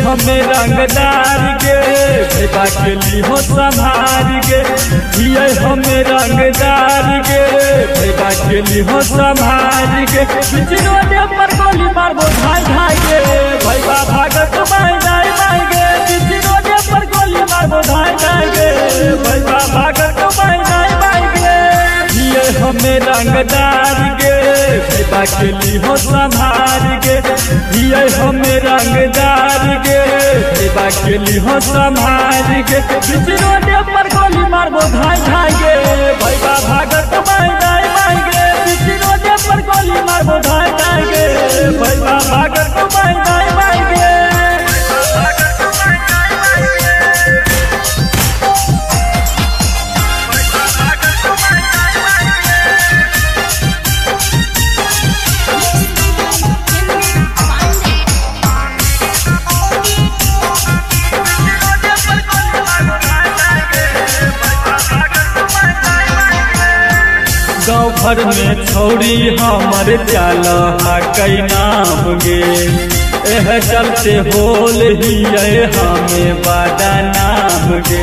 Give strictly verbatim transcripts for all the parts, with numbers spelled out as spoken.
हमें रंगदार के भेबा के ली हो संभार के ये हमें रंगदार के भेबा के ली हो संभार के रोडे पर गोली मारबो भाई भाई के भैया भागत भाई जाए भाई के रोडे पर गोली मारबो भाई भाई के भैया भागत भाई जाए भाई के ये हमें रंगदार के भेबा के ली हो संभार के ये हमें रंगदार के भेबा के ली हो संभार के रोडे पर गोली मारबो भाई भाई के भैया भागत भाई जाए भाई के रोडे पर गोली मारबो भाई भाई के भैया भागत भाई जाए भाई के गाँव भर में छौड़ी हमर चाल कई नाम गे एह चलते होल ही हमें बादा नाम गे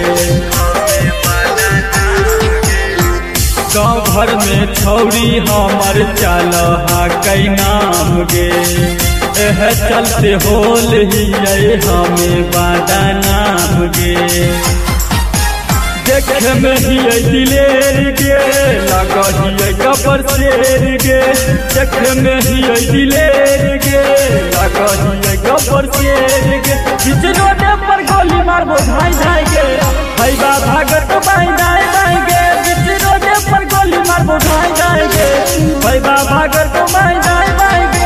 गाँव भर में छौड़ी हमर चाल कई नाम गे एह चलते होल ही हमें बादा नाम गे देखे में ही दिलेर गे लगी गबर शेर गे देखे में ही दिलेर गे लगी गबर शेर गे रोडे पर गोली मारबो भाई भाई गे भैया भागत भाई जाए भाई गे रोडे पर गोली मारबो भाई भाई गे भैया भागत भाई जाए भाई गे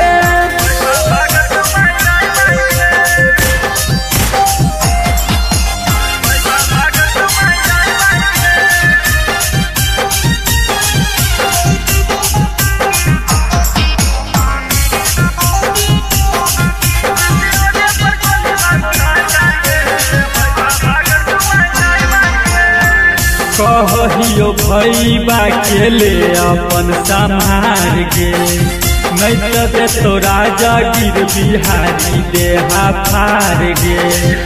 कहियो भैया के ले अपन संभार गे नहीं तो दे तो राजा गिर बिहारी देहा फार गे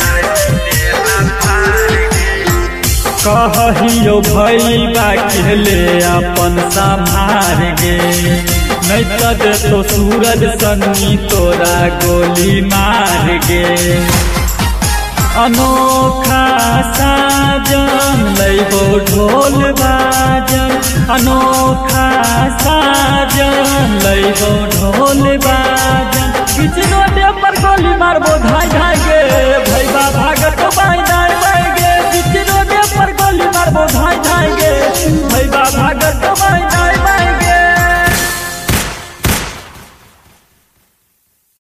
कहियो भैया के ले अपन संभार गे नहीं तो दे तो सूरज सन्नी तोरा गोली मार गे अनोखा साजन लैबो ढोल बाजन अनोखा साजन लैबो ढोल